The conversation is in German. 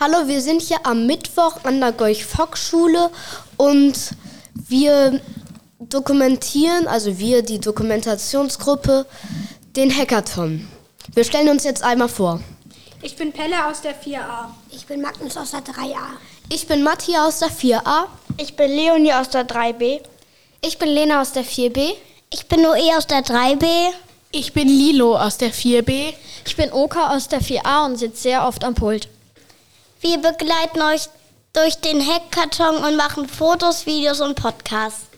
Hallo, wir sind hier am Mittwoch an der Gorch-Fock-Schule und wir dokumentieren, also wir, die Dokumentationsgruppe, den Hackathon. Wir stellen uns jetzt einmal vor. Ich bin Pelle aus der 4a. Ich bin Magnus aus der 3a. Ich bin Matti aus der 4a. Ich bin Leonie aus der 3b. Ich bin Lena aus der 4b. Ich bin Noe aus der 3b. Ich bin Lilo aus der 4b. Ich bin Oka aus der 4a und sitze sehr oft am Pult. Wir begleiten euch durch den Hackathon und machen Fotos, Videos und Podcasts.